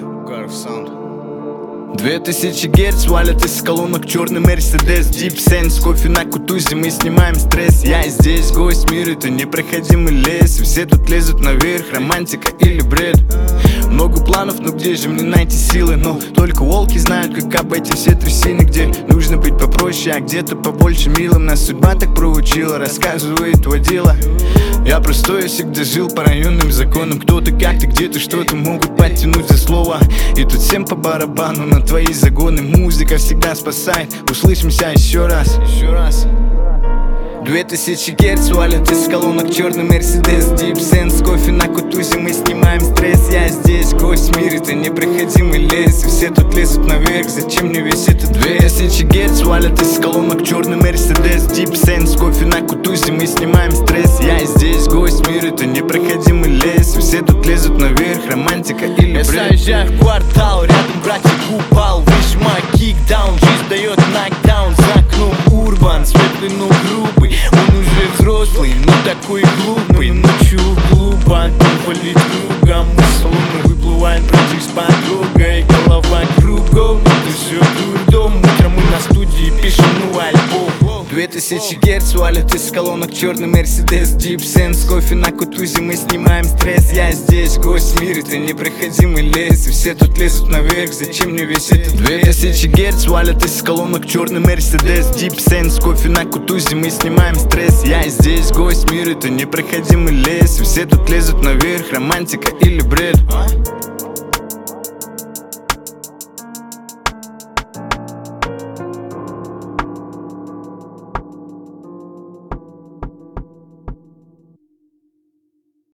Угаров Саунд. 2000 герц валят из колонок черный Мерседес, Deep Sense, кофе на кутузе, мы снимаем стресс. Я здесь гость мира, это непроходимый лес, и все тут лезут наверх, романтика или бред. Много планов, но где же мне найти силы? Но только волки знают, как обойти все трясины, где нужно быть попроще, а где-то побольше милым. Нас судьба так проучила, рассказывает водила. Я простой, всегда жил по районным законам. Кто-то как-то где-то что-то могут подтянуть за слово, и тут всем по барабану на твои загоны. Музыка всегда спасает, услышимся еще раз. 2000 герц валят из колонок черный Мерседес, Deep Sense, кофе на кутузе, мы снимаем стресс. Я здесь гость мира, это непроходимый лес, и все тут лезут наверх, зачем мне весь этот 2000 герц валят из колонок черный Мерседес, Deep Sense, кофе на кутузе, мы снимаем стресс. Я здесь гость мира, это непроходимый лес, и все тут лезут наверх, романтика или бред. Я заезжаю в квартал, рядом братья упал, выжимаю кикдаун, жизнь дает нокдаун, за окном урбан, светлый, но грубый. Он уже взрослый, но такой глупый. Ночью глупо, дом палит кругом, мы словно выплываем против с подругой. Голова кругом, это все дурдом. Утром мы на студии пишем новый альбом. 2000 герц валят из колонок черный Мерседес, Deep Sense, кофе на кутузе, мы снимаем стресс. Я здесь гость мира, это непроходимый лес, и все тут лезут наверх, зачем мне весь этот 2000 герц валят из колонок черный Мерседес, Deep Sense, кофе на кутузе, мы снимаем стресс. Я здесь гость мира, это непроходимый лес, и все тут лезут наверх, романтика или бред.